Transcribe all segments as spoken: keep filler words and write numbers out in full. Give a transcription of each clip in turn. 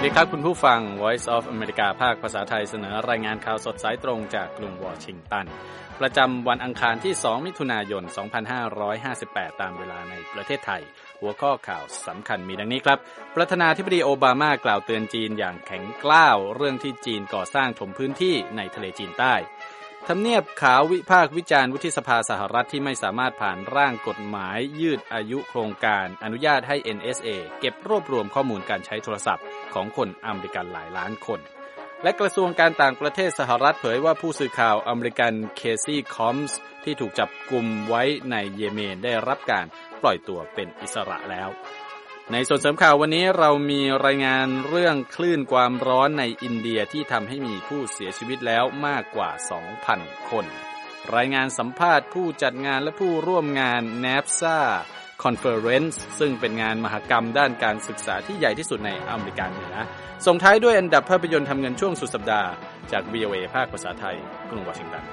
ดีครับคุณผู้ฟัง Voice of America ภาคภาษาไทยเสนอรายงานข่าวสดสายตรงจากกรุงวอชิงตันประจำวันอังคารที่สองมิถุนายนสองพันห้าร้อยห้าสิบแปดตามเวลาในประเทศไทยหัวข้อข่าวสำคัญมีดังนี้ครับประธานาธิบดีโอบามากล่าวเตือนจีนอย่างแข็งกร้าวเรื่องที่จีนก่อสร้างถมพื้นที่ในทะเลจีนใต้ทำเนียบขาววิพากษ์วิจารณ์วุฒิสภาสหรัฐที่ไม่สามารถผ่านร่างกฎหมายยืดอายุโครงการอนุญาตให้ เอ็น เอส เอ เก็บรวบรวมข้อมูลการใช้โทรศัพท์ของคนอเมริกันหลายล้านคนและกระทรวงการต่างประเทศสหรัฐเผยว่าผู้สื่อข่าวอเมริกันเคซี่คอมส์ที่ถูกจับกุมไว้ในเยเมนได้รับการปล่อยตัวเป็นอิสระแล้วในส่วนเสริมข่าววันนี้เรามีรายงานเรื่องคลื่นความร้อนในอินเดียที่ทำให้มีผู้เสียชีวิตแล้วมากกว่า สองพัน คนรายงานสัมภาษณ์ผู้จัดงานและผู้ร่วมงาน เน เอ พี เอ เอ Conference ซึ่งเป็นงานมหกรรมด้านการศึกษาที่ใหญ่ที่สุดในอเมริกาเหนือส่งท้ายด้วยอันดับภาพยนตร์ทำเงินช่วงสุดสัปดาห์จาก วี โอ เอ ภาคภาษาไทยกรุงวอชิงตัน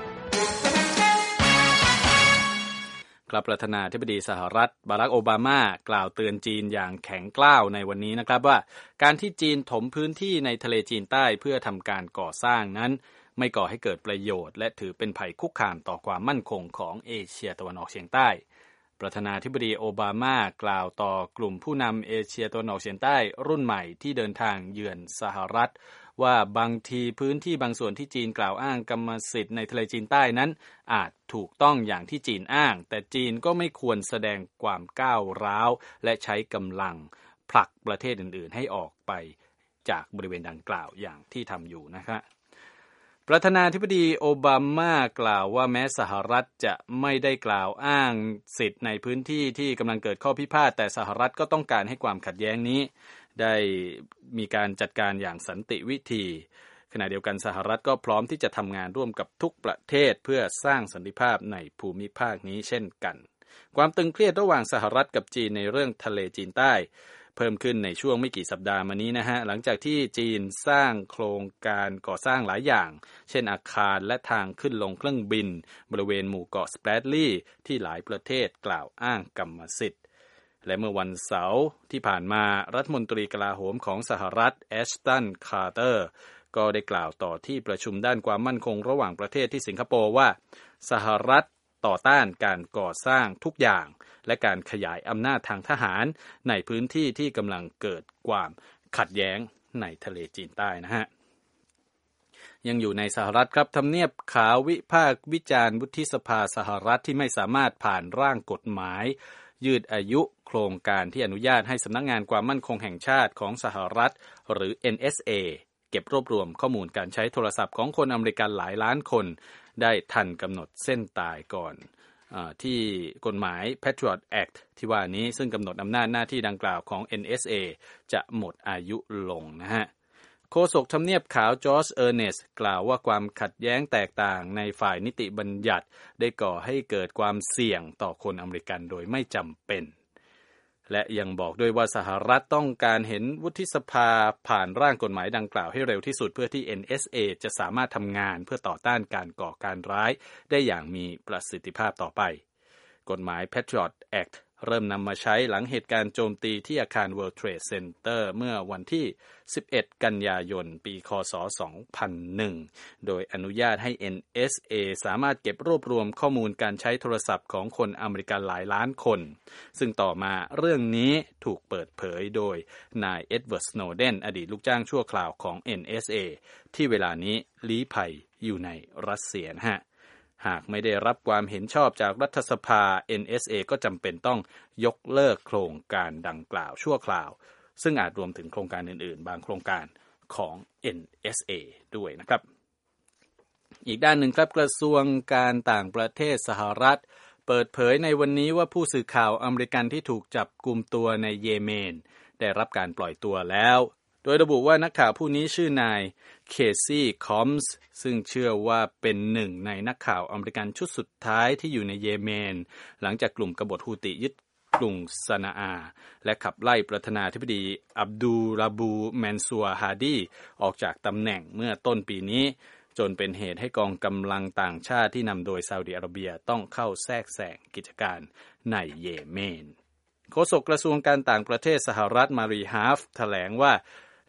ครับประธานาธิบดีสหรัฐบารักโอบามากล่าวเตือนจีนอย่างแข็งกร้าวในวันนี้นะครับว่าการที่จีนถมพื้นที่ในทะเลจีนใต้เพื่อทำการก่อสร้างนั้นไม่ก่อให้เกิดประโยชน์และถือเป็นภัยคุกคามต่อความมั่นคงของเอเชียตะวันออกเฉียงใต้ประธานาธิบดีโอบามากล่าวต่อกลุ่มผู้นำเอเชียตะวันออกเฉียงใต้รุ่นใหม่ที่เดินทางเยือนสหรัฐว่าบางทีพื้นที่บางส่วนที่จีนกล่าวอ้างกรรมสิทธิ์ในทะเลจีนใต้นั้นอาจถูกต้องอย่างที่จีนอ้างแต่จีนก็ไม่ควรแสดงความก้าวร้าวและใช้กำลังผลักประเทศอื่นๆให้ออกไปจากบริเวณดังกล่าวอย่างที่ทำอยู่นะครับประธานาธิบดีโอบามากล่าวว่าแม้สหรัฐจะไม่ได้กล่าวอ้างสิทธิ์ในพื้นที่ที่กำลังเกิดข้อพิพาทแต่สหรัฐก็ต้องการให้ความขัดแย้งนี้ได้มีการจัดการอย่างสันติวิธีขณะเดียวกันสหรัฐก็พร้อมที่จะทำงานร่วมกับทุกประเทศเพื่อสร้างสันติภาพในภูมิภาคนี้เช่นกันความตึงเครียดระหว่างสหรัฐกับจีนในเรื่องทะเลจีนใต้เพิ่มขึ้นในช่วงไม่กี่สัปดาห์มานี้นะฮะหลังจากที่จีนสร้างโครงการก่อสร้างหลายอย่างเช่นอาคารและทางขึ้นลงเครื่องบินบริเวณหมู่เกาะสแปรดลีย์ที่หลายประเทศกล่าวอ้างกรรมสิทธิ์และเมื่อวันเสาร์ที่ผ่านมารัฐมนตรีกลาโหมของสหรัฐแอชตันคาร์เตอร์ก็ได้กล่าวต่อที่ประชุมด้านความมั่นคงระหว่างประเทศที่สิงคโปร์ว่าสหรัฐต่อต้านการก่อสร้างทุกอย่างและการขยายอำนาจทางทหารในพื้นที่ที่กำลังเกิดความขัดแย้งในทะเลจีนใต้นะฮะยังอยู่ในสหรัฐครับทำเนียบขาววิพากษ์วิจารณ์วุฒิสภาสหรัฐที่ไม่สามารถผ่านร่างกฎหมายยืดอายุโครงการที่อนุญาตให้สำนักงานความมั่นคงแห่งชาติของสหรัฐหรือ เอ็น เอส เอ เก็บรวบรวมข้อมูลการใช้โทรศัพท์ของคนอเมริกันหลายล้านคนได้ทันกำหนดเส้นตายก่อนที่กฎหมาย Patriot Act ที่ว่านี้ซึ่งกำหนดอำนาจหน้าที่ดังกล่าวของ เอ็น เอส เอ จะหมดอายุลงนะฮะโฆษกทำเนียบขาวจอร์จเออร์เนสต์กล่าวว่าความขัดแย้งแตกต่างในฝ่ายนิติบัญญัติได้ก่อให้เกิดความเสี่ยงต่อคนอเมริกันโดยไม่จำเป็นและยังบอกด้วยว่าสหรัฐต้องการเห็นวุฒิสภาผ่านร่างกฎหมายดังกล่าวให้เร็วที่สุดเพื่อที่ เอ็น เอส เอ จะสามารถทำงานเพื่อต่อต้านการก่อการร้ายได้อย่างมีประสิทธิภาพต่อไปกฎหมาย Patriot Act เริ่มนำมาใช้หลังเหตุการณ์โจมตีที่อาคาร World Trade Center เมื่อวันที่สิบเอ็ดกันยายนปีคศสองพันหนึ่งโดยอนุญาตให้ เอ็น เอส เอ สามารถเก็บรวบรวมข้อมูลการใช้โทรศัพท์ของคนอเมริกันหลายล้านคนซึ่งต่อมาเรื่องนี้ถูกเปิดเผยโดยนายเอ็ดเวิร์ด สโนเดนอดีตลูกจ้างชั่วคราวของ เอ็น เอส เอ ที่เวลานี้ลี้ภัยอยู่ในรัสเซียนะฮะหากไม่ได้รับความเห็นชอบจากรัฐสภา เอ็น เอส เอ ก็จำเป็นต้องยกเลิกโครงการดังกล่าวชั่วคราวซึ่งอาจรวมถึงโครงการอื่นๆบางโครงการของ เอ็น เอส เอ ด้วยนะครับอีกด้านหนึ่งครับกระทรวงการต่างประเทศสหรัฐเปิดเผยในวันนี้ว่าผู้สื่อข่าวอเมริกันที่ถูกจับกุมตัวในเยเมนได้รับการปล่อยตัวแล้วโดยระบุว่านักข่าวผู้นี้ชื่อนายเคซี่คอมส์ซึ่งเชื่อว่าเป็นหนึ่งในนักข่าวอเมริกันชุดสุดท้ายที่อยู่ในเยเมนหลังจากกลุ่มกบฏฮูติยึดกรุงซานาอาและขับไล่ประธานาธิบดีอับดุลราบูแมนซัวร์ฮาดีออกจากตำแหน่งเมื่อต้นปีนี้จนเป็นเหตุให้กองกำลังต่างชาติที่นำโดยซาอุดิอาระเบียต้องเข้าแทรกแซงกิจการในเยเมนโฆษกกระทรวงการต่างประเทศสหรัฐมารีฮาฟแถลงว่า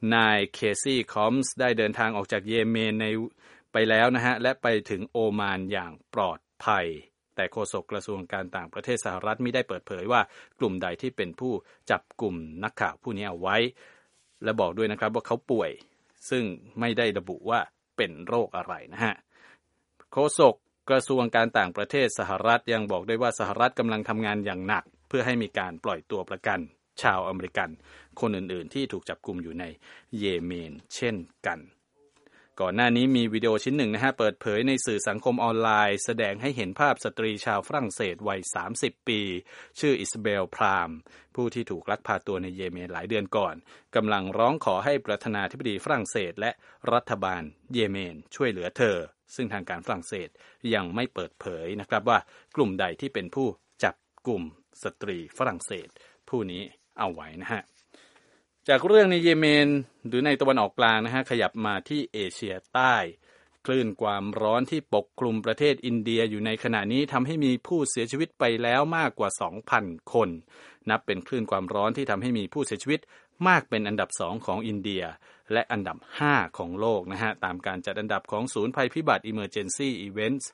นายเคซี่คอมส์ได้เดินทางออกจากเยเมนในไปแล้วนะฮะและไปถึงโอมานอย่างปลอดภัยแต่โฆษกกระทรวงการต่างประเทศสหรัฐไม่ได้เปิดเผยว่ากลุ่มใดที่เป็นผู้จับกลุ่มนักข่าวผู้นี้เอาไว้และบอกด้วยนะครับว่าเขาป่วยซึ่งไม่ได้ระบุว่าเป็นโรคอะไรนะฮะโฆษกกระทรวงการต่างประเทศสหรัฐยังบอกด้วยว่าสหรัฐกำลังทำงานอย่างหนักเพื่อให้มีการปล่อยตัวประกันชาวอเมริกันคนอื่นๆที่ถูกจับกุมอยู่ในเยเมนเช่นกันก่อนหน้านี้มีวิดีโอชิ้นหนึ่งนะฮะเปิดเผยในสื่อสังคมออนไลน์แสดงให้เห็นภาพสตรีชาวฝรั่งเศสวัยสามสิบปีชื่ออิซาเบลพรามผู้ที่ถูกลักพาตัวในเยเมนหลายเดือนก่อนกำลังร้องขอให้ประธานาธิบดีฝรั่งเศสและรัฐบาลเยเมนช่วยเหลือเธอซึ่งทางการฝรั่งเศสยังไม่เปิดเผยนะครับว่ากลุ่มใดที่เป็นผู้จับกลุ่มสตรีฝรั่งเศสผู้นี้เอาไว้นะฮะจากเรื่องในเยเมนหรือในตะวันออกกลางนะฮะขยับมาที่เอเชียใต้คลื่นความร้อนที่ปกคลุมประเทศอินเดียอยู่ในขณะนี้ทำให้มีผู้เสียชีวิตไปแล้วมากกว่า สองพัน คนนับเป็นคลื่นความร้อนที่ทำให้มีผู้เสียชีวิตมากเป็นอันดับสองของอินเดียและอันดับห้าของโลกนะฮะตามการจัดอันดับของศูนย์ภัยพิบัติ Emergency Events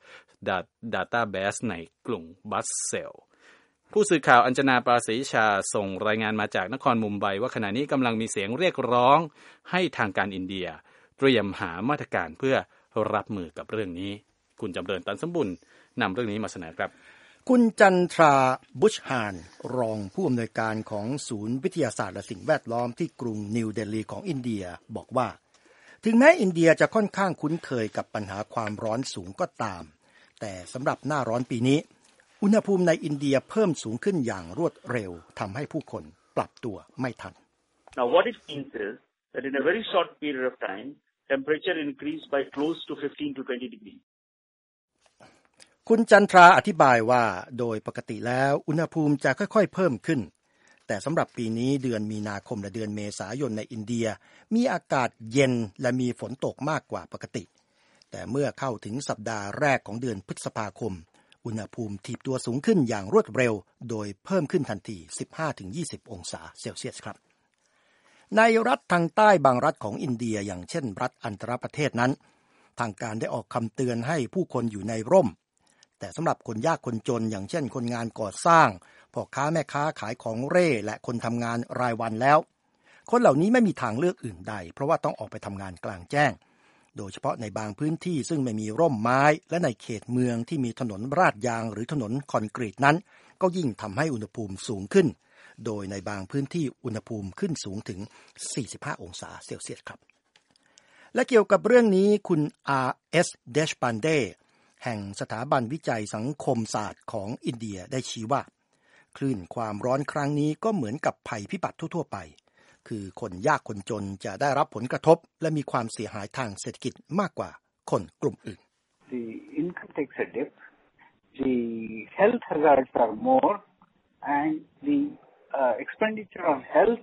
Database ในกรุงบัสเซลผู้สื่อข่าวอัญชนาปราศรีชาส่งรายงานมาจากนครมุมไบว่าขณะนี้กำลังมีเสียงเรียกร้องให้ทางการอินเดียเตรียมหามาตรการเพื่อรับมือกับเรื่องนี้คุณจำเริญตันสมบุญนำเรื่องนี้มาเสนอครับคุณจันทราบุชฮานรองผู้อำนวยการของศูนย์วิทยาศาสตร์และสิ่งแวดล้อมที่กรุงนิวเดลีของอินเดียบอกว่าถึงแม้อินเดียจะค่อนข้างคุ้นเคยกับปัญหาความร้อนสูงก็ตามแต่สำหรับหน้าร้อนปีนี้อุณหภูมิในอินเดียเพิ่มสูงขึ้นอย่างรวดเร็วทำให้ผู้คนปรับตัวไม่ทัน Now what it means is that in a very short period of time temperature increased by close to fifteen to twenty degrees คุณจันทราอธิบายว่าโดยปกติแล้วอุณหภูมิจะค่อยๆเพิ่มขึ้นแต่สำหรับปีนี้เดือนมีนาคมและเดือนเมษายนในอินเดียมีอากาศเย็นและมีฝนตกมากกว่าปกติแต่เมื่อเข้าถึงสัปดาห์แรกของเดือนพฤษภาคมอุณหภูมิถีบตัวสูงขึ้นอย่างรวดเร็วโดยเพิ่มขึ้นทันที สิบห้าถึงยี่สิบ องศาเซลเซียสครับในรัฐทางใต้บางรัฐของอินเดียอย่างเช่นรัฐอันตรประเทศนั้นทางการได้ออกคำเตือนให้ผู้คนอยู่ในร่มแต่สำหรับคนยากคนจนอย่างเช่นคนงานก่อสร้างพ่อค้าแม่ค้าขายของเร่และคนทำงานรายวันแล้วคนเหล่านี้ไม่มีทางเลือกอื่นใดเพราะว่าต้องออกไปทำงานกลางแจ้งโดยเฉพาะในบางพื้นที่ซึ่งไม่มีร่มไม้และในเขตเมืองที่มีถนนราดยางหรือถนนคอนกรีตนั้นก็ยิ่งทำให้อุณหภูมิสูงขึ้นโดยในบางพื้นที่อุณหภูมิขึ้นสูงถึงสี่สิบห้าองศาเซลเซียสครับและเกี่ยวกับเรื่องนี้คุณ อาร์ เอส Deshpande แห่งสถาบันวิจัยสังคมศาสตร์ของอินเดียได้ชี้ว่าคลื่นความร้อนครั้งนี้ก็เหมือนกับภัยพิบัติทั่วๆไปคือคนยากคนจนจะได้รับผลกระทบและมีความเสียหายทางเศรษฐกิจมากกว่าคนกลุ่มอื่น The income takes a dip, the health hazards are more, and the uh, expenditure on health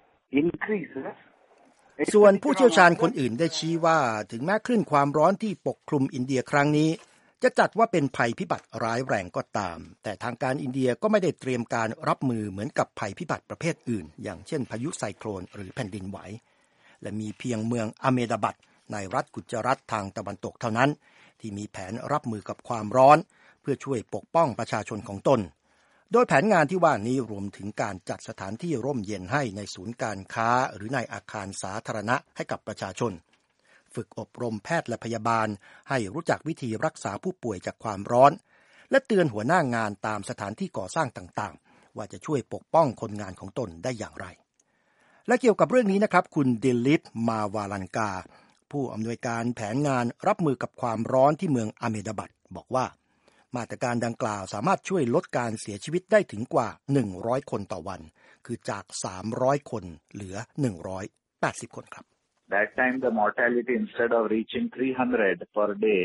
increases. ส่วนผู้เชี่ยวชาญคนอื่นได้ชี้ว่าถึงแม้คลื่นความร้อนที่ปกคลุมอินเดียครั้งนี้จะจัดว่าเป็นภัยพิบัติร้ายแรงก็ตามแต่ทางการอินเดียก็ไม่ได้เตรียมการรับมือเหมือนกับภัยพิบัติประเภทอื่นอย่างเช่นพายุไซโคลนหรือแผ่นดินไหวและมีเพียงเมืองอเมดาบัดในรัฐกุจรัตทางตะวันตกเท่านั้นที่มีแผนรับมือกับความร้อนเพื่อช่วยปกป้องประชาชนของตนโดยแผนงานที่ว่านี้รวมถึงการจัดสถานที่ร่มเย็นให้ในศูนย์การค้าหรือในอาคารสาธารณะให้กับประชาชนฝึกอบรมแพทย์และพยาบาลให้รู้จักวิธีรักษาผู้ป่วยจากความร้อนและเตือนหัวหน้างานตามสถานที่ก่อสร้างต่างๆว่าจะช่วยปกป้องคนงานของตนได้อย่างไรและเกี่ยวกับเรื่องนี้นะครับคุณดิลิปมาวาลันกาผู้อำนวยการแผนงานรับมือกับความร้อนที่เมืองอเมดาบัดบอกว่ามาตรการดังกล่าวสามารถช่วยลดการเสียชีวิตได้ถึงกว่าหนึ่งร้อยคนต่อวันคือจากสามร้อยคนเหลือหนึ่งร้อยแปดสิบคนครับ That time the mortality instead of reaching three hundred per day,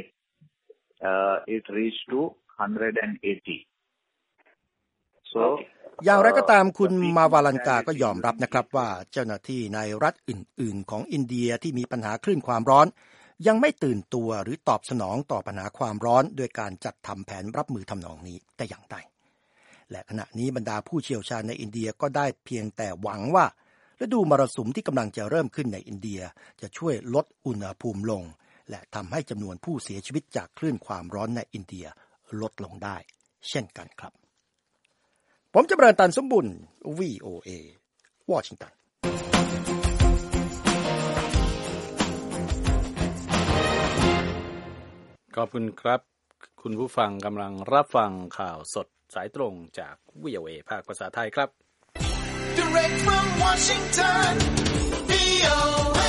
uh, it reached to one hundred eighty. So อย่างไรก็ตามคุณมาวาลันกาก็ยอมรับนะครับว่าเจ้าหน้าที่ในรัฐอื่นๆของอินเดียที่มีปัญหาคลื่นความร้อนยังไม่ตื่นตัวหรือตอบสนองต่อปัญหาความร้อนโดยการจัดทำแผนรับมือทำนองนี้แต่อย่างใดและขณะนี้บรรดาผู้เชี่ยวชาญในอินเดียก็ได้เพียงแต่หวังว่าฤดูมรสุมที่กำลังจะเริ่มขึ้นในอินเดียจะช่วยลดอุณหภูมิลงและทำให้จำนวนผู้เสียชีวิตจากคลื่นความร้อนในอินเดียลดลงได้เช่นกันครับผมจำเริญตันสมบุญ วี โอ เอ วอชิงตันขอบคุณครับคุณผู้ฟังกำลังรับฟังข่าวสดสายตรงจาก วี โอ เอ ภาคภาษาไทยครับ Direct from Washington วี โอ เอ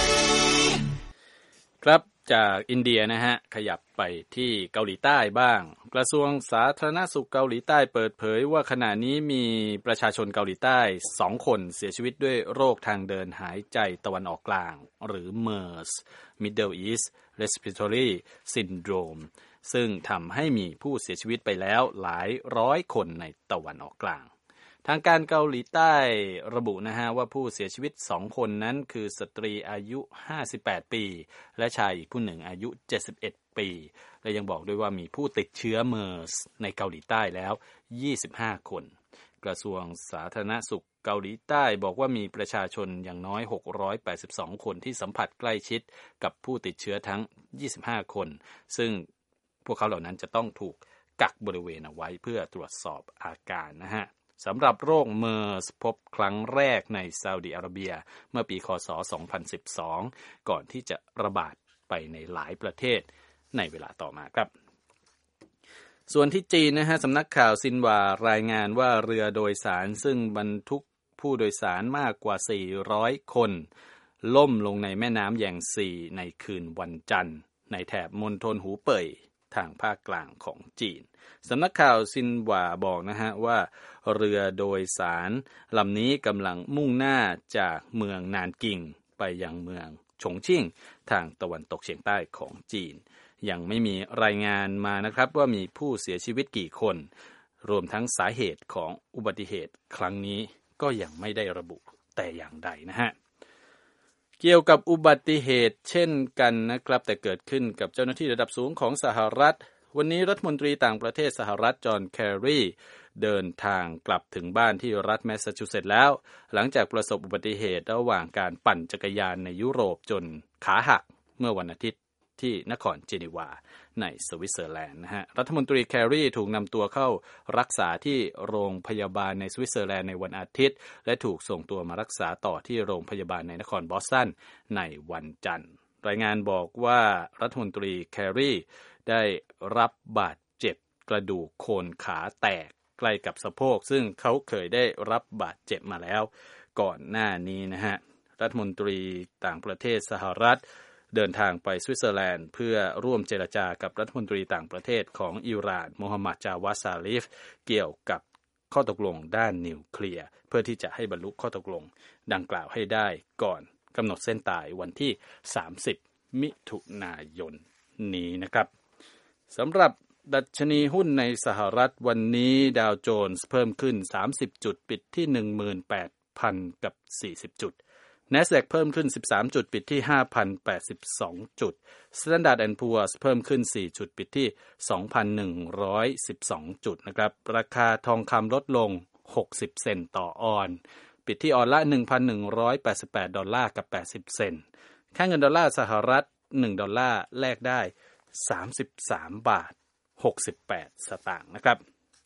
ครับจากอินเดียนะฮะขยับไปที่เกาหลีใต้บ้างกระทรวงสาธารณสุขเกาหลีใต้เปิดเผยว่าขณะนี้มีประชาชนเกาหลีใต้สองคนเสียชีวิตด้วยโรคทางเดินหายใจตะวันออกกลางหรือ เมอร์ส Middle East Respiratory Syndrome ซึ่งทำให้มีผู้เสียชีวิตไปแล้วหลายร้อยคนในตะวันออกกลางทางการเกาหลีใต้ระบุนะฮะว่าผู้เสียชีวิตสองคนนั้นคือสตรีอายุห้าสิบแปดปีและชายอีกผู้หนึ่งอายุเจ็ดสิบเอ็ดปีและยังบอกด้วยว่ามีผู้ติดเชื้อเมอร์สในเกาหลีใต้แล้วยี่สิบห้าคนกระทรวงสาธารณสุขเกาหลีใต้บอกว่ามีประชาชนอย่างน้อยหกร้อยแปดสิบสองคนที่สัมผัสใกล้ชิดกับผู้ติดเชื้อทั้งยี่สิบห้าคนซึ่งพวกเขาเหล่านั้นจะต้องถูกกักบริเวณเอาไว้เพื่อตรวจสอบอาการนะฮะสำหรับโรคเมอร์สพบครั้งแรกในซาอุดิอาระเบียเมื่อปีคศสองพันสิบสองก่อนที่จะระบาดไปในหลายประเทศในเวลาต่อมาครับส่วนที่จีนนะฮะสำนักข่าวซินหวารายงานว่าเรือโดยสารซึ่งบรรทุกผู้โดยสารมากกว่าสี่ร้อยคนล่มลงในแม่น้ำแยงซีในคืนวันจันทร์ในแถบมณฑลหูเป่ยทางภาคกลางของจีนสำนักข่าวซินหวาบอกนะฮะว่าเรือโดยสารลำนี้กำลังมุ่งหน้าจากเมืองนานกิงไปยังเมืองฉงชิ่งทางตะวันตกเฉียงใต้ของจีนยังไม่มีรายงานมานะครับว่ามีผู้เสียชีวิตกี่คนรวมทั้งสาเหตุของอุบัติเหตุครั้งนี้ก็ยังไม่ได้ระบุแต่อย่างใดนะฮะเกี่ยวกับอุบัติเหตุเช่นกันนะครับแต่เกิดขึ้นกับเจ้าหน้าที่ระดับสูงของสหรัฐวันนี้รัฐมนตรีต่างประเทศสหรัฐจอห์นแคร์รีเดินทางกลับถึงบ้านที่รัฐแมสซาชูเซตส์แล้วหลังจากประสบอุบัติเหตุระหว่างการปั่นจักรยานในยุโรปจนขาหักเมื่อวันอาทิตย์ที่นครเจนีวาในสวิตเซอร์แลนด์นะฮะรัฐมนตรีแคร์รีถูกนำตัวเข้ารักษาที่โรงพยาบาลในสวิตเซอร์แลนด์ในวันอาทิตย์และถูกส่งตัวมารักษาต่อที่โรงพยาบาลในนครบอสตันในวันจันทร์รายงานบอกว่ารัฐมนตรีแคร์รีได้รับบาดเจ็บกระดูกโคนขาแตกใกล้กับสะโพกซึ่งเขาเคยได้รับบาดเจ็บมาแล้วก่อนหน้านี้นะฮะรัฐมนตรีต่างประเทศสหรัฐเดินทางไปสวิตเซอร์แลนด์เพื่อร่วมเจรจากับรัฐมนตรีต่างประเทศของอิหร่านโมฮัมหมัดจาวาดซาลิฟเกี่ยวกับข้อตกลงด้านนิวเคลียร์เพื่อที่จะให้บรรลุข้อตกลงดังกล่าวให้ได้ก่อนกำหนดเส้นตายวันที่สามสิบมิถุนายนนี้นะครับสำหรับดัชนีหุ้นในสหรัฐวันนี้ดาวโจนส์เพิ่มขึ้นสามสิบจุดปิดที่ หนึ่งหมื่นแปดพัน กับสี่สิบจุด NASDAQ เพิ่มขึ้นสิบสามจุดปิดที่ ห้าพันแปดสิบสอง จุด Standard แอนด์ Poor's เพิ่มขึ้นสี่จุดปิดที่ สองพันหนึ่งร้อยสิบสอง จุดนะครับราคาทองคำลดลงหกสิบเซนต์ต่อออนซ์ปิดที่ออนซ์ละ หนึ่งพันหนึ่งร้อยแปดสิบแปด ดอลลาร์กับแปดสิบเซนต์ค่าเงินดอลลาร์สหรัฐหนึ่งดอลลาร์แลกได้สามสิบสามบาทหกสิบแปดสตางค์นะครับ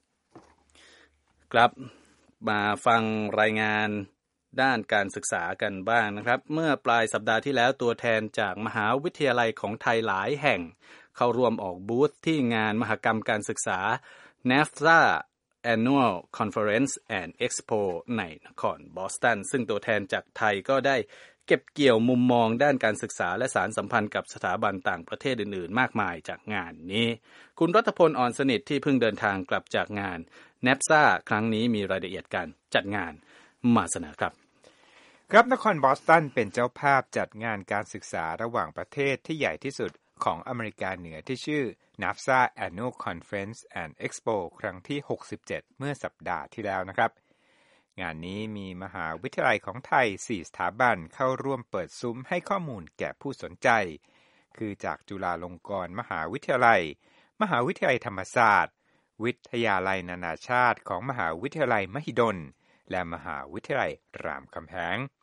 ครับมาฟังรายงานด้านการศึกษากันบ้างนะครับเมื่อปลายสัปดาห์ที่แล้วตัวแทนจากมหาวิทยาลัยของไทยหลายแห่งเข้าร่วมออกบูธที่งานมหกรรมการศึกษา เน เอฟ เอ Annual Conference and Expo ในนครบอสตันซึ่งตัวแทนจากไทยก็ได้เก็บเกี่ยวมุมมองด้านการศึกษาและสารสัมพันธ์กับสถาบันต่างประเทศอื่นๆมากมายจากงานนี้คุณรัตพลอ่อนสนิทที่เพิ่งเดินทางกลับจากงาน เน เอ เอฟ เอ ครั้งนี้มีรายละเอียดการจัดงานมาเสนอครับครับนครบอสตันเป็นเจ้าภาพจัดงานการศึกษาระหว่างประเทศที่ใหญ่ที่สุดของอเมริกาเหนือที่ชื่อ เน เอ เอฟ เอ Annual Conference and Expo ครั้งที่หกสิบเจ็ดเมื่อสัปดาห์ที่แล้วนะครับงานนี้มีมหาวิทยาลัยของไทยสี่สถาบันเข้าร่วมเปิดซุ้มให้ข้อมูลแก่ผู้สนใจคือจากจุฬาลงกรณ์มหาวิทยาลัยมหาวิทยาลัยธรรมศาสตร์วิทยาลัยนานาชาติของมหาวิทยาลัยมหิดลและมหาวิทยาลัยรามคำแหง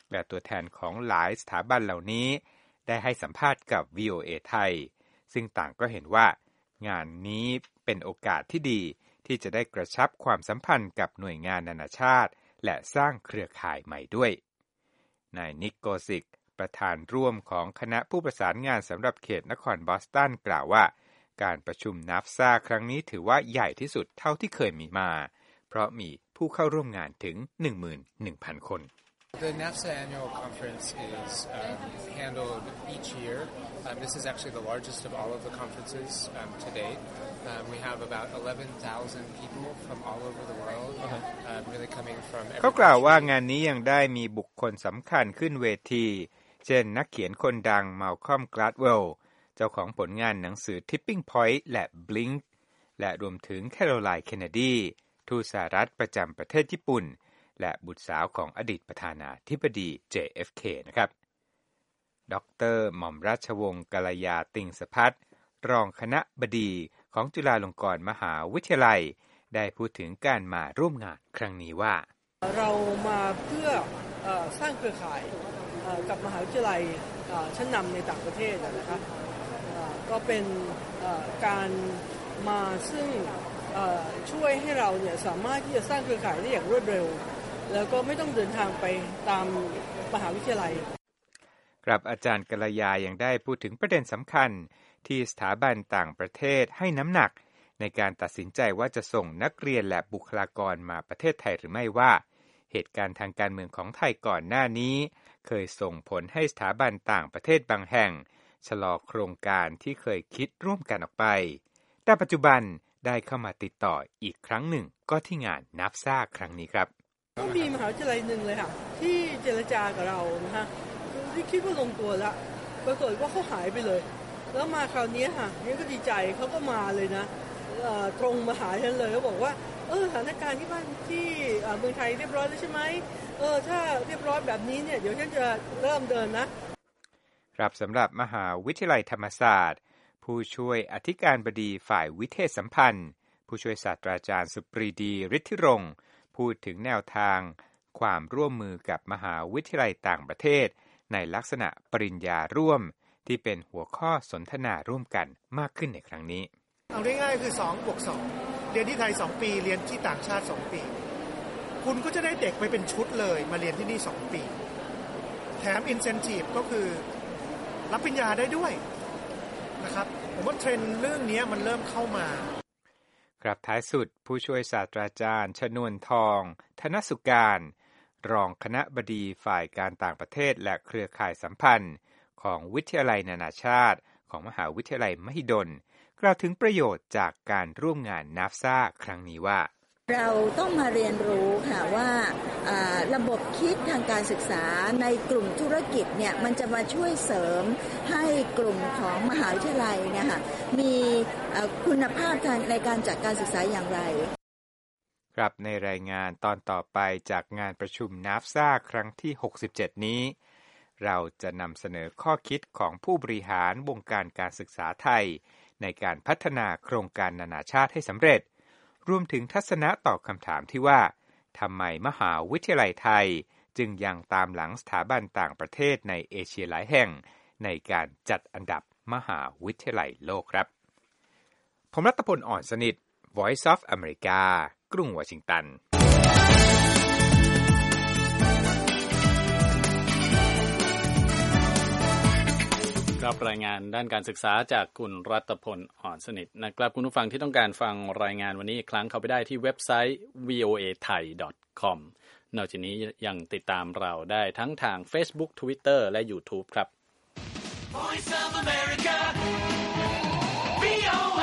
และตัวแทนของหลายสถาบันเหล่านี้ได้ให้สัมภาษณ์กับ วี โอ เอ ไทยซึ่งต่างก็เห็นว่างานนี้เป็นโอกาสที่ดีที่จะได้กระชับความสัมพันธ์กับหน่วยงานนานาชาติและสร้างเครือข่ายใหม่ด้วยนายนิกโกซิกประธานร่วมของคณะผู้ประสานงานสำหรับเขตนครบอสตันกล่าวว่าการประชุมนัฟซาครั้งนี้ถือว่าใหญ่ที่สุดเท่าที่เคยมีมาเพราะมีผู้เข้าร่วมงานถึง หนึ่งหมื่นหนึ่งพัน คน The NAFSA annual conference is um, handled each year. Um, this is actually the largest of all of the conferences um, to date. Um, we have about eleven thousand people from all over the world, um, really coming from every เขากล่าวว่างานนี้ยังได้มีบุคคลสำคัญขึ้นเวทีเช่นนักเขียนคนดังมัลคอม กลาดเวลเจ้าของผลงานหนังสือ Tipping Point และ Blink และรวมถึงแคโรไลน์ เคนเนดีทูตสหรัฐประจำประเทศญี่ปุ่นและบุตรสาวของอดีตประธานาธิบดี เจ เอฟ เค นะครับดร.หม่อมราชวงศ์กัลยาติงสภัทรรองคณบดีของจุฬาลงกรณ์มหาวิทยาลัยได้พูดถึงการมาร่วมงานครั้งนี้ว่าเรามาเพื่อเอ่อสร้างเครือข่ายเอ่อกับมหาวิทยาลัยเอ่อชั้นนำในต่างประเทศนะครับเอ่อก็เป็นเอ่อการมาซึ่งเอ่อช่วยให้เราเนี่ยสามารถที่จะสร้างเครือข่ายได้อย่างรวดเร็วแล้วก็ไม่ต้องเดินทางไปตามมหาวิทยาลัยครับอาจารย์กัลยายังได้พูดถึงประเด็นสำคัญที่สถาบันต่างประเทศให้น้ำหนักในการตัดสินใจว่าจะส่งนักเรียนและบุคลากรมาประเทศไทยหรือไม่ว่าเหตุการณ์ทางการเมืองของไทยก่อนหน้านี้เคยส่งผลให้สถาบันต่างประเทศบางแห่งชะลอโครงการที่เคยคิดร่วมกันออกไปแต่ปัจจุบันได้เข้ามาติดต่ออีกครั้งหนึ่งก็ที่งานนัฟซ่าครั้งนี้ครับก็มีมหาวิทยาลัยหนึ่งเลยค่ะที่เจรจากับเรานะฮะที่คิดว่าลงตัวแล้วปรากฏว่าเขาหายไปเลยแล้วมาคราวนี้ค่ะนี่ก็ดีใจเขาก็มาเลยนะตรงมาหาฉันเลยเขาบอกว่าเออสถานการณ์ที่บ้านที่เมืองไทยเรียบร้อยแล้วใช่ไหมเออถ้าเรียบร้อยแบบนี้เนี่ยเดี๋ยวฉันจะเริ่มเดินนะครับสำหรับมหาวิทยาลัยธรรมศาสตร์ผู้ช่วยอธิการบดีฝ่ายวิเทศสัมพันธ์ผู้ช่วยศาสตราจารย์สุปรีดีฤทธิรงค์พูดถึงแนวทางความร่วมมือกับมหาวิทยาลัยต่างประเทศในลักษณะปริญญาร่วมที่เป็นหัวข้อสนทนาร่วมกันมากขึ้นในครั้งนี้เอาง่ายๆคือสองบวกสองเรียนที่ไทยสองปีเรียนที่ต่างชาติสองปีคุณก็จะได้เด็กไปเป็นชุดเลยมาเรียนที่นี่สองปีแถมอินเซนทีฟก็คือรับปริญญาได้ด้วยนะครับผมว่าเทรนด์เรื่องนี้มันเริ่มเข้ามาครับท้ายสุดผู้ช่วยศาสตราจารย์ชนวนทองธนสุการรองคณบดีฝ่ายการต่างประเทศและเครือข่ายสัมพันธ์ของวิทยาลัยนานาชาติของมหาวิทยาลัยมหิดลกล่าวถึงประโยชน์จากการร่วมงานนัฟซ่าครั้งนี้ว่าเราต้องมาเรียนรู้ค่ะว่าระบบคิดทางการศึกษาในกลุ่มธุรกิจเนี่ยมันจะมาช่วยเสริมให้กลุ่มของมหาวิทยาลัยเนี่ยค่ะมีคุณภาพทางในการจัดการศึกษาอย่างไรครับในรายงานตอนต่อไปจากงานประชุมนัฟซ่าครั้งที่หกสิบเจ็ดนี้เราจะนำเสนอข้อคิดของผู้บริหารวงการการศึกษาไทยในการพัฒนาโครงการนานาชาติให้สำเร็จรวมถึงทัศนะตอบคำถามที่ว่าทำไมมหาวิทยาลัยไทยจึงยังตามหลังสถาบันต่างประเทศในเอเชียหลายแห่งในการจัดอันดับมหาวิทยาลัยโลกครับผมรัตพล อ่อนสนิท Voice of America กรุงวอชิงตันรับรายงานด้านการศึกษาจากคุณรัตพล อ่อนสนิทนะครับคุณผู้ฟังที่ต้องการฟังรายงานวันนี้อีกครั้งเข้าไปได้ที่เว็บไซต์ วี โอ เอ ไทย ดอท คอม นอกจากนี้ยังติดตามเราได้ทั้งทาง Facebook Twitter และ YouTube ครับ Voice of America วี โอ เอ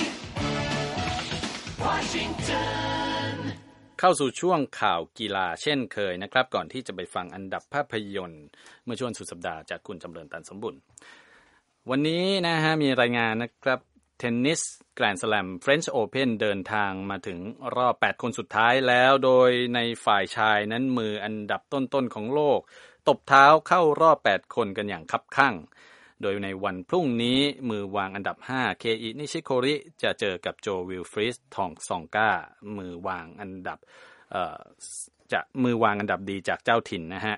Washington เข้าสู่ช่วงข่าวกีฬาเช่นเคยนะครับก่อนที่จะไปฟังอันดับภาพยนตร์เมื่อช่วงสุดสัปดาห์จากคุณจำเริญตันสมบุญวันนี้นะฮะมีรายงานนะครับเทนนิสแกรนด์สแลม French Open เดินทางมาถึงรอบแปดคนสุดท้ายแล้วโดยในฝ่ายชายนั้นมืออันดับต้นๆของโลกตบเท้าเข้ารอบแปดคนกันอย่างคับคั่งโดยในวันพรุ่งนี้มือวางอันดับห้าเคอินิชิโคริจะเจอกับโจวิลฟรีสทองซองก้ามือวางอันดับเอ่อจะมือวางอันดับดีจากเจ้าถิ่นนะฮะ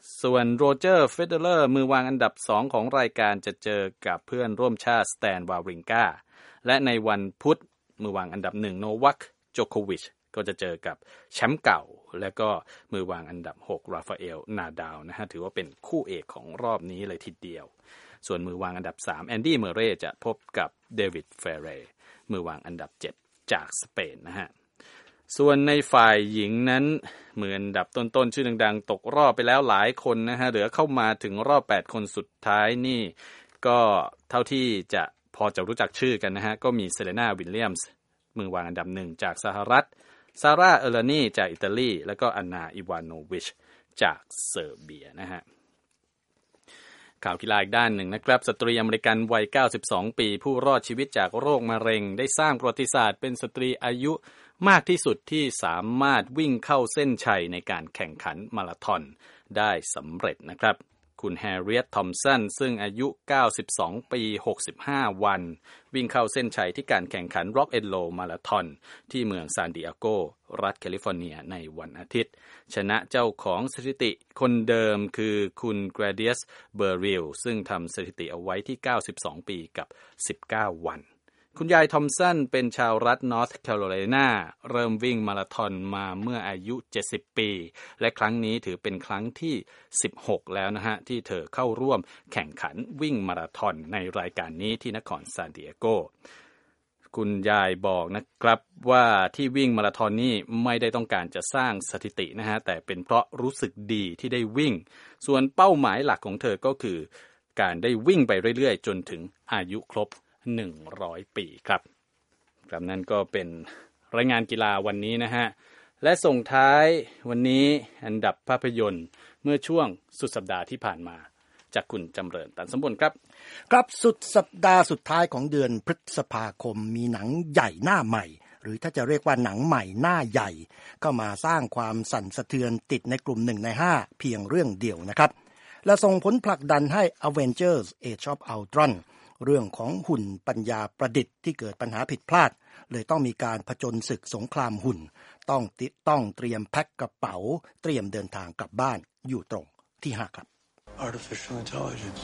ส่วนโรเจอร์เฟเดอร์มือวางอันดับสองของรายการจะเจอกับเพื่อนร่วมชาติสแตนวาวริงกาและในวันพุธมือวางอันดับหนึ่งโนวัคโจโควิชก็จะเจอกับแชมป์เก่าและก็มือวางอันดับหกราฟาเอลนาดาลนะฮะถือว่าเป็นคู่เอกของรอบนี้เลยทีเดียวส่วนมือวางอันดับสามแอนดี้เมเรย์จะพบกับเดวิดเฟเรย์มือวางอันดับเจ็ดจากสเปนนะฮะส่วนในฝ่ายหญิงนั้นมืออันดับต้นๆชื่อดังๆตกรอบไปแล้วหลายคนนะฮะเหลือเข้ามาถึงรอบแปดคนสุดท้ายนี่ก็เท่าที่จะพอจะรู้จักชื่อกันนะฮะก็มีเซเลนาวิลเลียมส์มือวางอันดับหนึ่งจากสหรัฐซาร่าเอลานีจากอิตาลีแล้วก็อันนาอิวานโนวิชจากเซอร์เบียนะฮะข่าวกีฬาอีกด้านหนึ่งนะครับสตรีอเมริกันวัยเก้าสิบสองปีผู้รอดชีวิตจากโรคมะเร็งได้สร้างประวัติศาสตร์เป็นสตรีอายุมากที่สุดที่สามารถวิ่งเข้าเส้นชัยในการแข่งขันมาราธอนได้สำเร็จนะครับคุณแฮร์เรียตทอมสันซึ่งอายุเก้าสิบสองปีหกสิบห้าวันวิ่งเข้าเส้นชัยที่การแข่งขัน Rock and Roll มาราธอนที่เมืองซานดิเอโกรัฐแคลิฟอร์เนียในวันอาทิตย์ชนะเจ้าของสถิติคนเดิมคือคุณแกรเดียสเบอร์ริลซึ่งทำสถิติเอาไว้ที่เก้าสิบสองปีกับสิบเก้าวันคุณยายทอมสันเป็นชาวรัฐนอร์ทแคโรไลนาเริ่มวิ่งมาราธอนมาเมื่ออายุเจ็ดสิบปีและครั้งนี้ถือเป็นครั้งที่สิบหกแล้วนะฮะที่เธอเข้าร่วมแข่งขันวิ่งมาราธอนในรายการนี้ที่นครซานดิเอโกคุณยายบอกนะครับว่าที่วิ่งมาราธอนนี้ไม่ได้ต้องการจะสร้างสถิตินะฮะแต่เป็นเพราะรู้สึกดีที่ได้วิ่งส่วนเป้าหมายหลักของเธอก็คือการได้วิ่งไปเรื่อยๆจนถึงอายุครบหนึ่งร้อยปีครับครับนั่นก็เป็นรายงานกีฬาวันนี้นะฮะและส่งท้ายวันนี้อันดับภาพยนตร์เมื่อช่วงสุดสัปดาห์ที่ผ่านมาจากคุณจำเริญตันสมบูรณ์ครับครับสุดสัปดาห์สุดท้ายของเดือนพฤษภาคมมีหนังใหญ่หน้าใหม่หรือถ้าจะเรียกว่าหนังใหม่หน้าใหญ่ก็มาสร้างความสั่นสะเทือนติดในกลุ่มหนึ่งในห้าเพียงเรื่องเดียวนะครับและส่งผลผลักดันให้ Avengers Age of Ultronเรื่องของหุ่นปัญญาประดิษฐ์ที่เกิดปัญหาผิดพลาดเลยต้องมีการผจญศึกสงครามหุ่นต้องติต้องเตรียมแพ็คกระเป๋าเตรียมเดินทางกลับบ้านอยู่ตรงที่ห้าครับ Artificial intelligence.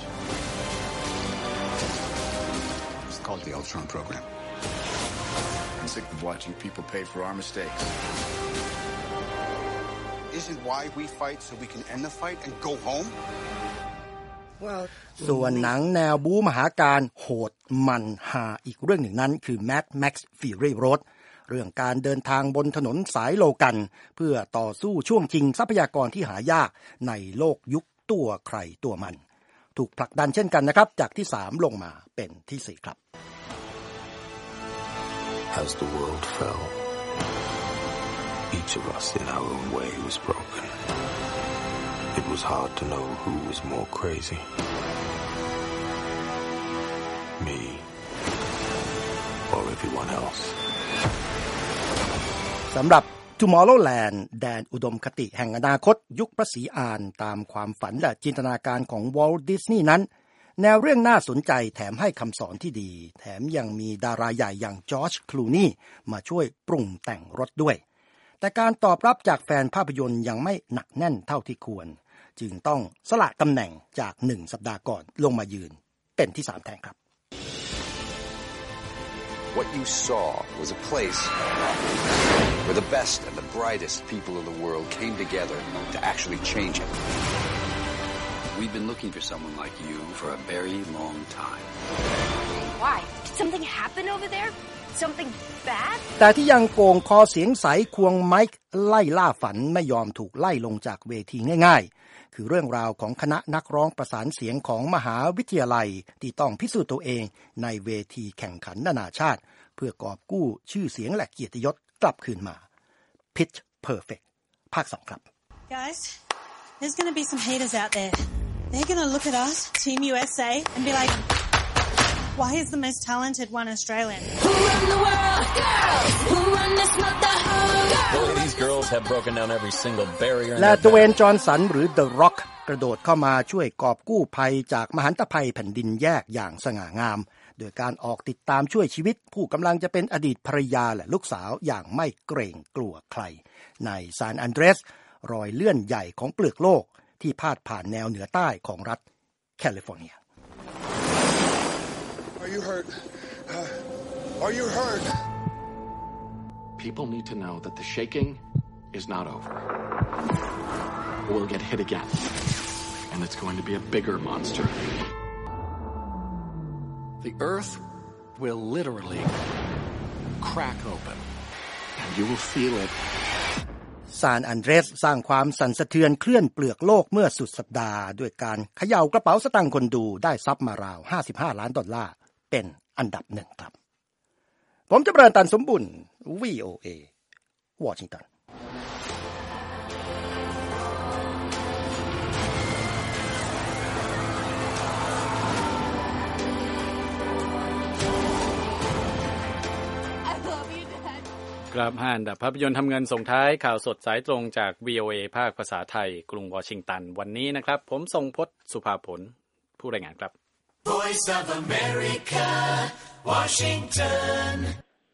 It's called the Ultron program. I'm sick of watching people pay for our mistakes. Isn't why we fight so we can end the fight and go home? ส่วนหนังแนวบู๊มหาการโหดมันหาอีกเรื่องหนึ่งนั้นคือ Mad Max Fury Road เรื่องการเดินทางบนถนนสายโลกันเพื่อต่อสู้ช่วงชิงทรัพยากรที่หายากในโลกยุคตัวใครตัวมันถูกผลักดันเช่นกันนะครับจากที่สามลงมาเป็นที่สี่ครับ As the world fell, each of us in our own way was broken.It was hard to know who was more crazy. Me or everyone else. สำหรับ Tomorrowland แดนอุดมคติแห่งอนาคตยุคพระศรีอานตามความฝันและจินตนาการของ Walt Disney นั้นแนวเรื่องน่าสนใจแถมให้คำสอนที่ดีแถมยังมีดาราใหญ่อย่างจอร์จคลูนีมาช่วยปรุงแต่งรถด้วยแต่การตอบรับจากแฟนภาพยนตร์ยังไม่หนักแน่นเท่าที่ควรจึงต้องสละตำแหน่งจากหนึ่งสัปดาห์ก่อนลงมายืนเป็นที่สามแทนครับ What you saw was a place where the best and the brightest people in the world came together to actually change it. We've been looking for someone like you for a very long time. Why? Did something happen over there?Something bad? แต่ที่ยังโกงคอเสียงใสควงไมค์ไล่ล่าฝันไม่ยอมถูกไล่ลงจากเวทีง่ายๆคือเรื่องราวของคณะนักร้องประสานเสียงของมหาวิทยาลัยที่ต้องพิสูจน์ตัวเองในเวทีแข่งขันนานาชาติเพื่อกอบกู้ชื่อเสียงและเกียรติยศกลับคืนมา Pitch Perfect ภาคสองครับ Guys, there's going to be some haters out there. They're going to look at us, Team ยู เอส เอ, and be like,Why is the most talented one Australian? Who run the world? Girls! Who run this mother? Well, these girls have broken down every single barrier. และดเวนจอห์นสันหรือ The Rock กระโดดเข้ามาช่วยกอบกู้ภัยจากมหันตภัยแผ่นดินแยกอย่างสง่างามโดยการออกติดตามช่วยชีวิตผู้กำลังจะเป็นอดีตภรรยาและลูกสาวอย่างไม่เกรงกลัวใครในซานอันเดรสรอยเลื่อนใหญ่ของเปลือกโลกที่พาดผ่านแนวเหนือใต้ของรัฐแคลิฟอร์เนีย Are you hurt? Uh, are you hurt? People need to know that the shaking is not over. We'll get hit again, and it's going to be a bigger monster. The earth will literally crack open, and you will feel it. ซานอันเดรสสร้างความสั่นสะเทือนเคลื่อนเปลือกโลกเมื่อสุดสัปดาห์ด้วยการเขย่ากระเป๋าสตางค์คนดูได้ทรัพย์มาราวห้าสิบห้าล้านดอลลาร์เป็นอันดับหนึ่งครับผมจำเริญตันสมบุญ วี โอ เอ วอชิงตันครับห้าอันดับภาพยนตร์ทำเงินส่งท้ายข่าวสดสายตรงจาก วี โอ เอ ภาคภาษาไทยกรุงวอชิงตันวันนี้นะครับผมทรงพจน์สุภาผลผู้รายงานครับ Voice of America Washington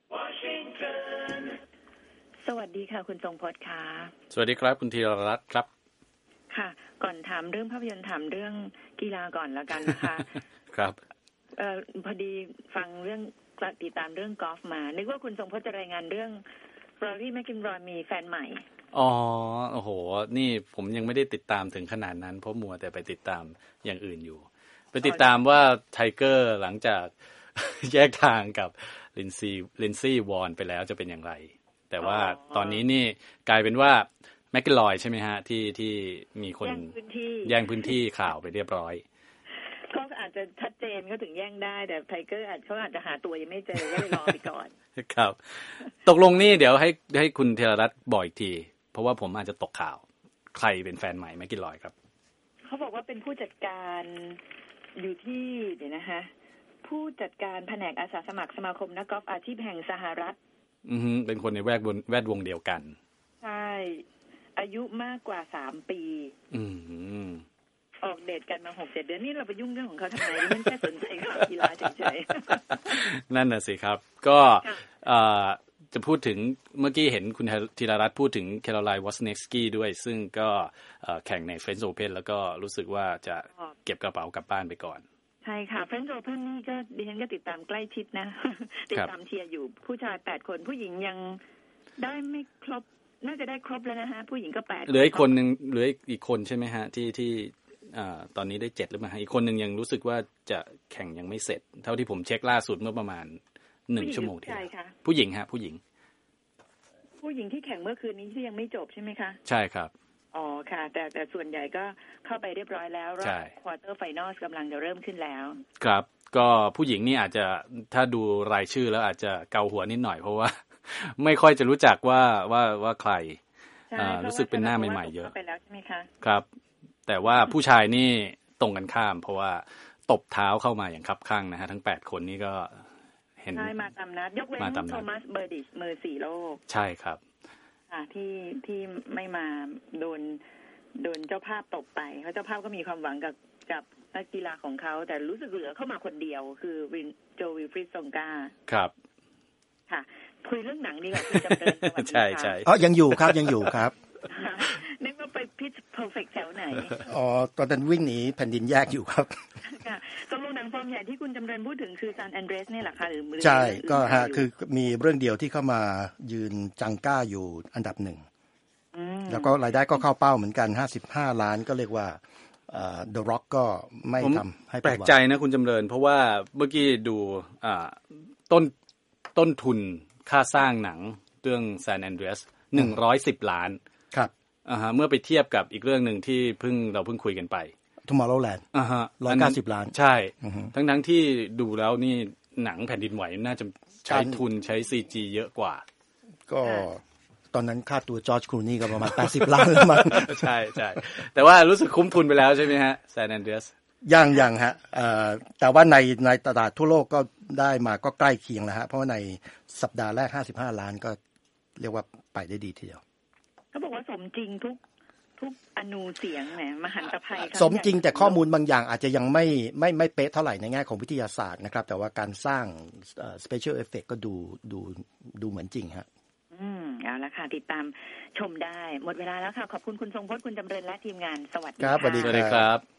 Washington สวัสดีค่ะคุณทรงพจน์ค่ะสวัสดีครับคุณธีรรัตน์ครับค่ะก่อนถามเรื่องภาพยนตร์ถามเรื่องกีฬาก่อนแล้วกันนะคะครับเอ่อพอดีฟังเรื่องติดตามเรื่องกอล์ฟมานึกว่าคุณทรงพจน์จะรายงานเรื่องโรลี่แมคกินรอยมีแฟนใหม่อ๋อโอ้โหนี่ผมยังไม่ได้ติดตามถึงขนาดนั้นเพราะมัวแต่ไปติดตามอย่างอื่นอยู่ไปติดตามว่าไทเกอร์หลังจากแยกทางกับลินซี่ลินซี่วอนไปแล้วจะเป็นอย่างไรแต่ว่าตอนนี้นี่กลายเป็นว่าแมคกินรอยใช่ไหมฮะที่ที่มีคนแย่งพื้นที่ข่าวไปเรียบร้อยเขาอาจจะชัดเจนก็ถึงแย่งได้แต่ไทเกอร์อาจเขาอาจจะหาตัวยังไม่เจอก็เลยรอไปก่อนครับตกลงนี่เดี๋ยวให้ให้คุณธีรรัตน์บอกอีกทีเพราะว่าผมอาจจะตกข่าวใครเป็นแฟนใหม่แมคกินรอยครับเขาบอกว่าเป็นผู้จัดการอยู่ที่เดี๋ยวนะฮะผู้จัดการแผนกอาสาสมัครสมาคมนักกอล์ฟอาชีพแห่งสหรัฐอือฮึเป็นคนในแวดวงแวดวงเดียวกันใช่อายุมากกว่าสามปีอืมออกเดทกันมา หกเจ็ด เดือนนี่เราไปยุ่งเรื่องของเขาทำไมมันแค่สนใจกีฬาเฉยๆนั่นน่ะสิครับก็เอ่อจะพูดถึงเมื่อกี้เห็นคุณธีรรัตน์พูดถึงแคโรไลน์วอสเนฟสกี้ด้วยซึ่งก็แข่งใน French Open แล้วก็รู้สึกว่าจะเก็บกระเป๋ากลับบ้านไปก่อนใช่ค่ะ French Open นี่ก็ดิฉันก็ติดตามใกล้ชิดนะติดตามเชียร์อยู่ผู้ชายแปดคนผู้หญิงยังได้ไม่ครบน่าจะได้ครบแล้วนะฮะผู้หญิงก็แปดเหลืออีกคนนึงเหลืออีกคนใช่ไหมฮะที่ที่ตอนนี้ได้เจ็ดหรือเปล่าอีกคนนึงยังรู้สึกว่าจะแข่งยังไม่เสร็จเท่าที่ผมเช็คล่าสุดเมื่อประมาณหนึ่งชั่วโมงที่แล้วผู้หญิงฮะผู้หญิงผู้หญิงที่แข่งเมื่อคืนนี้ที่ยังไม่จบใช่ไหมคะใช่ครับอ๋อค่ะแต่แต่ส่วนใหญ่ก็เข้าไปเรียบร้อยแล้วรอบควอเตอร์ไฟนอลกำลังจะเริ่มขึ้นแล้วครับก็ผู้หญิงนี่อาจจะถ้าดูรายชื่อแล้วอาจจะเกาหัวนิดหน่อยเพราะว่าไม่ค่อยจะรู้จักว่าว่าว่าใครรู้สึกเป็นหน้าใหม่ๆเยอะไปแล้วใช่ไหมคะครับแต่ว่าผู้ชายนี่ตรงกันข้ามเพราะว่าตบเท้าเข้ามาอย่างคับคั่งนะฮะทั้งแปดคนนี้ก็เห็นใช่มาตามนัดยกเว้นโทมัสเบอร์ดิชมือสี่โลกใช่ครับค่ะที่ที่ไม่มาโดนโดนเจ้าภาพตบไปเพราะเจ้าภาพก็มีความหวังกับกับนักกีฬาของเขาแต่รู้สึกเหลือเข้ามาคนเดียวคือวินโจวิลฟริดซงกาครับค่ะคุยเรื่องหนังดีกว่าคุณจำเริญสวัสดีค่ะใช่ใช่อ๋อยังอยู่ครับยังอยู่ครับนึกว่าไปพิชเพอร์เฟกต์แถวไหนอ๋อตอนนั้นวิ่งหนีแผ่นดินแยกอยู่ครับค่ะตกลงหนังฟอร์มใหญ่ที่คุณจำเริญพูดถึงคือซานแอนเดรสนี่แหละค่ะหรือใช่ก็ฮะคือมีเรื่องเดียวที่เข้ามายืนจังก้าอยู่อันดับหนึ่งแล้วก็รายได้ก็เข้าเป้าเหมือนกันห้าสิบห้าล้านก็เรียกว่าเอ่อ The Rock ก็ไม่ทำให้แปลกใจนะคุณจำเริญเพราะว่าเมื่อกี้ดูอ่าต้นต้นทุนค่าสร้างหนังเรื่องซานแอนเดรสหนึ่งร้อยสิบล้านครับอ่าฮะเมื่อไปเทียบกับอีกเรื่องนึงที่เพิ่งเราเพิ่งคุยกันไป Tomorrowland อ่าฮะหนึ่งร้อยเก้าสิบล้านใช่ทั้งๆที่ดูแล้วนี่หนังแผ่นดินไหวน่าจะใช้ทุนใช้ ซี จี เยอะกว่าก็ตอนนั้นค่าตัวจอร์จคลูนี่ก็ประมาณแปดสิบล้านแล้วมั้งใช่ๆแต่ว่ารู้สึกคุ้มทุนไปแล้วใช่มั้ยฮะซานแอนเดรสยังยังฮะเอ่อแต่ว่าในในตลาดทั่วโลกก็ได้มาก็ใกล้เคียงแล้วฮะเพราะว่าในสัปดาห์แรกห้าสิบห้าล้านก็เรียกว่าไปได้ดีทีเดียวเขาบอกว่าสมจริงทุกทุกอนูเสียงแหมมหันตภัยสมจริงแต่ข้อมูลบางอย่างอาจจะยังไม่ไม่ไม่เป๊ะเท่าไหร่ในแง่ของวิทยาศาสตร์นะครับแต่ว่าการสร้างเอ่อ special effect ก็ดูดูดูเหมือนจริงฮะอืมเอาละค่ะติดตามชมได้หมดเวลาแล้วค่ะขอบคุณคุณทรงพจน์คุณจำเริญและทีมงานสวัสดีครับสวัสดีครับ